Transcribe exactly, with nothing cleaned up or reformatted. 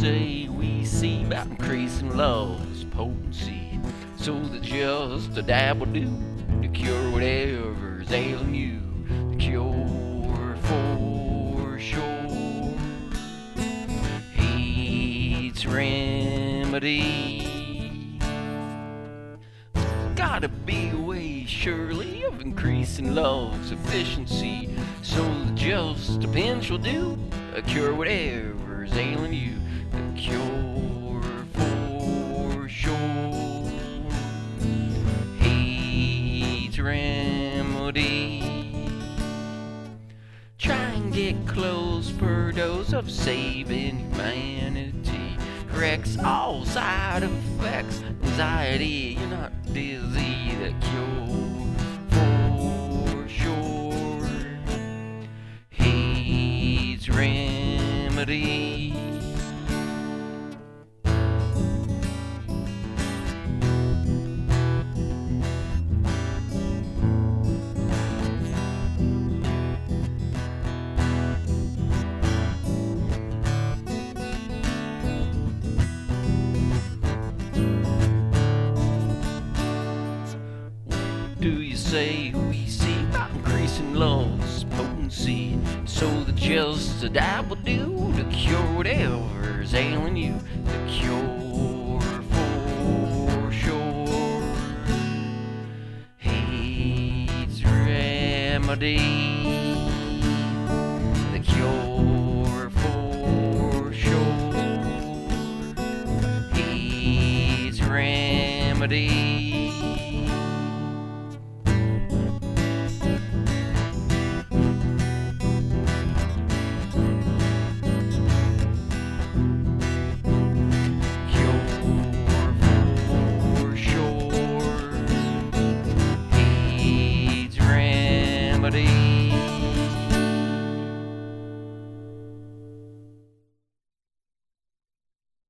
say we see about increasing love's potency, so that just a dab will do to cure whatever's ailing you. The cure for sure, hate's remedy. Gotta be a way, surely, of increasing love's efficiency, so that just a pinch will do a cure whatever's ailing you. The cure for sure, hate's remedy. Try and get close per dose of saving humanity. Corrects all side effects, anxiety, you're not dizzy. The cure for sure, hate's remedy. Do you say we see about increasing love's potency, so that just a dab will do to cure whatever's ailing you? The cure for sure, hate's remedy. The cure for sure, hate's remedy. Remedy.